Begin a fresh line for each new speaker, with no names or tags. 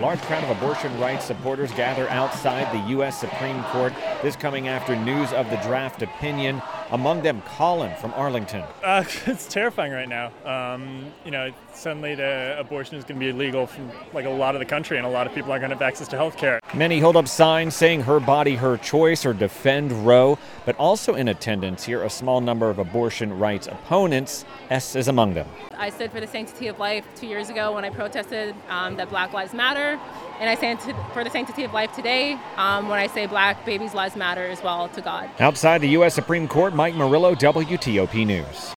large crowd of abortion rights supporters gather outside the U.S. Supreme Court. This coming after news of the draft opinion. Among them, Colin from Arlington.
It's terrifying right now. Suddenly the abortion is going to be illegal from a lot of the country, and a lot of people aren't going to have access to health care.
Many hold up signs saying her body, her choice, or defend Roe. But also in attendance here, a small number of abortion rights opponents. S is among them.
I stood for the sanctity of life 2 years ago when I protested that Black Lives Matter. And I stand for the sanctity of life today when I say Black babies' lives matter as well to God.
Outside the U.S. Supreme Court, Mike Murillo, WTOP News.